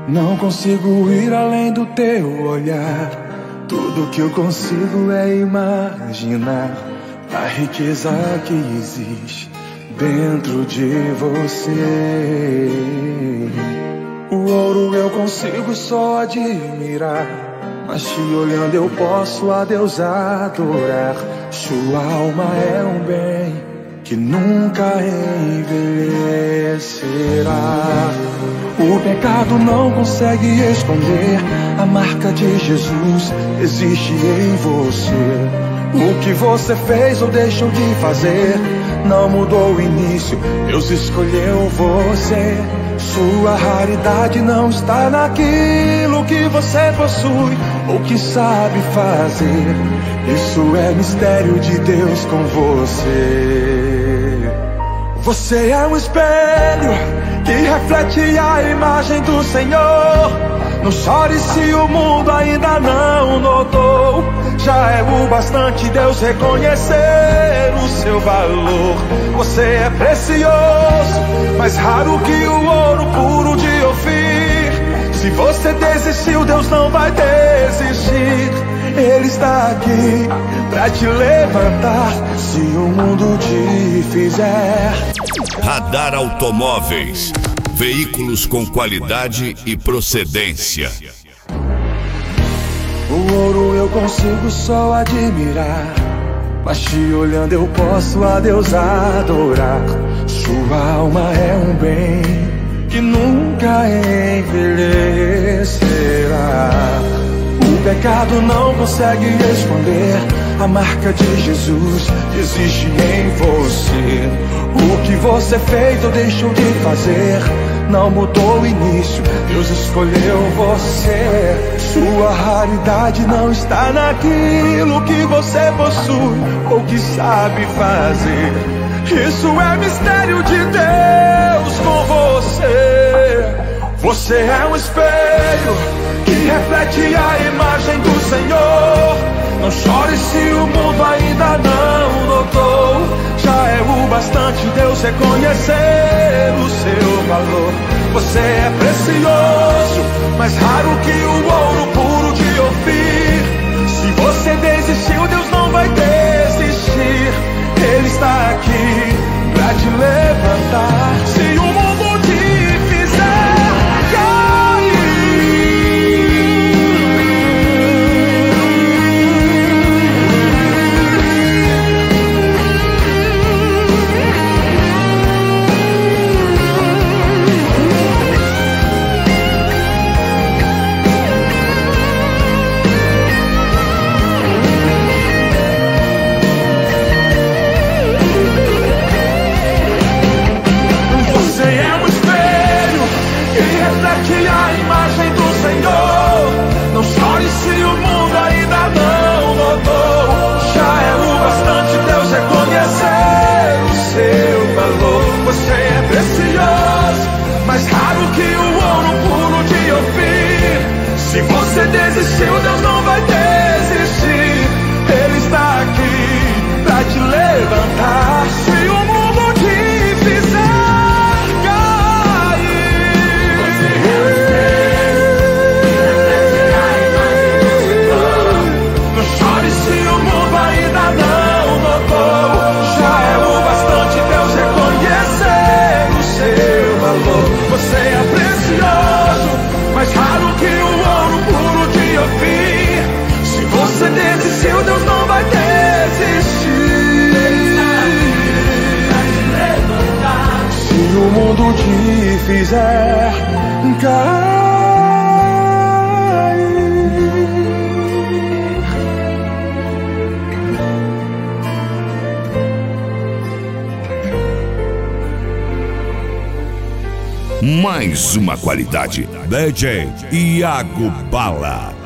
Não consigo ir além do teu olhar. Tudo que eu consigo é imaginar a riqueza que existe dentro de você. O ouro eu consigo só admirar, mas te olhando eu posso a Deus adorar. Sua alma é um bem que nunca envelhecerá. O pecado não consegue esconder a marca de Jesus existe em você. O que você fez ou deixou de fazer não mudou o início, Deus escolheu você. Sua raridade não está naquilo que você possui ou que sabe fazer. Isso é mistério de Deus com você. Você é um espelho que reflete a imagem do Senhor. Não chore se o mundo ainda não notou. Já é o bastante Deus reconhecer o seu valor. Você é precioso, mais raro que o ouro puro de Ofir. Se você desistiu, Deus não vai desistir. Ele está aqui pra te levantar se o mundo te fizer. Radar Automóveis, veículos com qualidade e procedência. O ouro eu consigo só admirar, mas te olhando eu posso a Deus adorar. Sua alma é um bem que nunca envelhecerá. O pecado não consegue esconder a marca de Jesus existe em você. O que você fez ou deixou de fazer não mudou o início, Deus escolheu você. Sua raridade não está naquilo que você possui ou que sabe fazer. Isso é mistério de Deus com você. Você é um espelho que reflete a imagem do Senhor. Não chore se o mundo ainda não notou. Já é o bastante Deus reconhecer o seu valor. Você é precioso, mais raro que o ouro puro de Ofir. Se você desistiu, Deus não vai desistir. Ele está aqui pra te levantar. Se o mundo te fizer mais raro que o ouro puro de Ofir. Se você desistiu, Deus não vai desistir. Ele está aqui pra te levantar. Se o mundo te fizer cair, não chore se o mundo ainda não notou. Já é o bastante Deus reconhecer o seu valor. Você é precioso, mais raro que o ouro puro de Ofir. Se você desistiu, Deus não vai desistir. Se o mundo te fizer cair. Mais uma qualidade. DJ Iago Bala.